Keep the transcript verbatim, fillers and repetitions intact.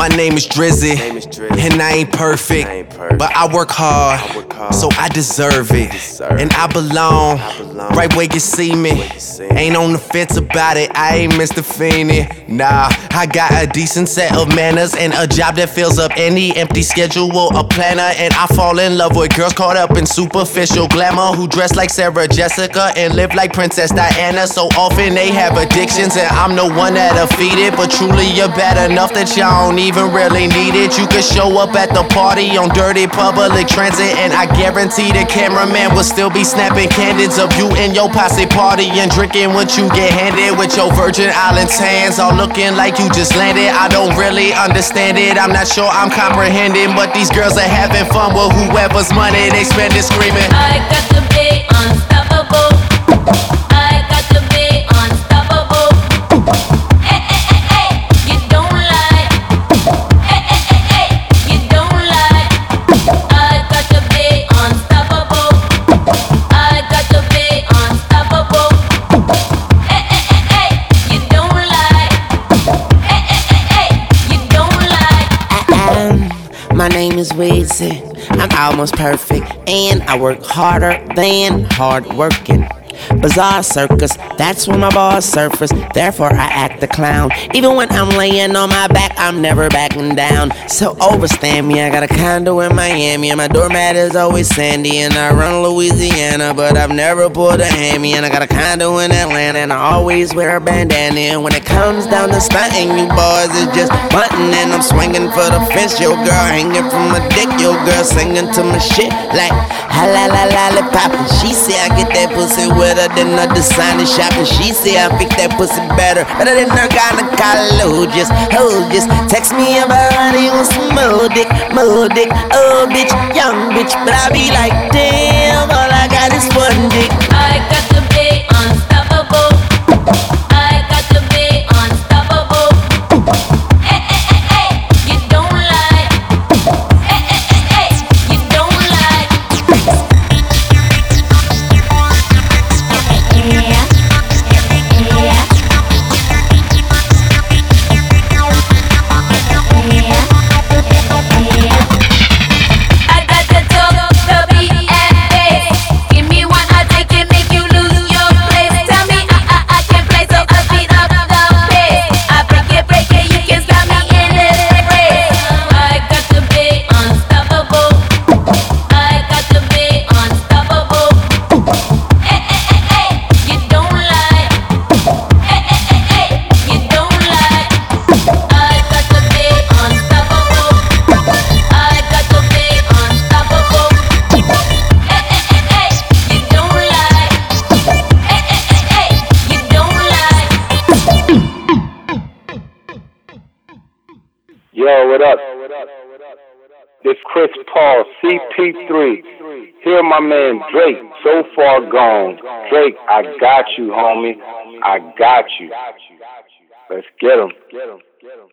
My name is Drizzy, and I ain't perfect, but I work hard, so I deserve it. And I belong right where you see me. Ain't on the fence about it, I ain't Mister Feeney. Nah, I got a decent set of manners and a job that fills up any empty schedule, a planner. And I fall in love with girls caught up in superficial glamour, who dress like Sarah Jessica and live like Princess Diana. So often they have addictions, and I'm the one that'll feed it. But truly you're bad enough that y'all don't even really need it. You could show up at the party on dirty public transit, and I guarantee the cameraman will still be snapping candids of you and your posse party and drinking what you get handed, with your Virgin Islands hands all looking like you just landed. I don't really understand it, I'm not sure I'm comprehending, but these girls are having fun with whoever's money they spend it screaming. I got to be unstoppable. I got to be unstoppable. Hey, hey, hey, hey, you don't lie. Hey, hey, hey, hey, you don't lie. I got to be unstoppable. I got to be unstoppable. Hey, hey, hey, hey, you don't lie. Hey, hey, hey, hey, you don't lie. Um, my name is Weezy. I'm almost perfect, and I work harder than hard working. Bizarre circus, that's when my balls surface. Therefore I act the clown. Even when I'm laying on my back, I'm never backing down. So overstand me, I got a condo in Miami, and my doormat is always sandy. And I run Louisiana, but I've never pulled a hammy. And I got a condo in Atlanta, and I always wear a bandana. And when it comes down to stunting, you boys is just bunting. And I'm swinging for the fence, your girl hanging from my dick. Your girl singing to my shit like ha la la lollipop. And she say I get that pussy with better than a designer shop, and she say I pick that pussy better, better than her gynecologist. Oh, just text me about it on some more dick, more dick. Oh, bitch, young bitch, but I be like, damn, all I got is one dick. I got to be unstoppable. I got to be unstoppable. Hey, hey, hey, hey, you don't lie. Hey, hey, hey, hey, you don't lie. I got the talk, the beat and bass. Give me one, I take it, make you lose your place. Tell me I, I, I can play, so I speed up the pace. I break it, break it, you can stop me in this race. I got to be unstoppable. I got to be unstoppable. Hey, hey, hey, hey, you don't lie. Hey, hey, hey, hey, you don't lie. I got to be unstoppable. I got to be unstoppable. Hey, hey, hey, hey, you don't lie. Hey, hey, hey, hey, you don't lie. Yo, what up? This Chris Paul, C P three. Hear my man Drake, So Far Gone. Drake, I got you, homie. I got you. Let's get him.